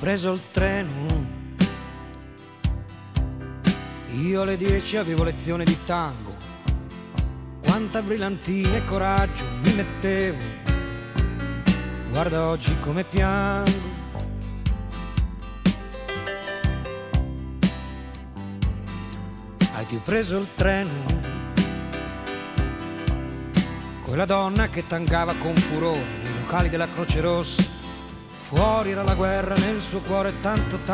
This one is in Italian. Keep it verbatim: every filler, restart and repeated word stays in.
preso il treno, io alle dieci avevo lezione di tango, quanta brillantina e coraggio mi mettevo, guarda oggi come piango. Hai più preso il treno, quella donna che tangava con furore nei locali della Croce Rossa, fuori era la guerra, nel suo cuore tanto tanto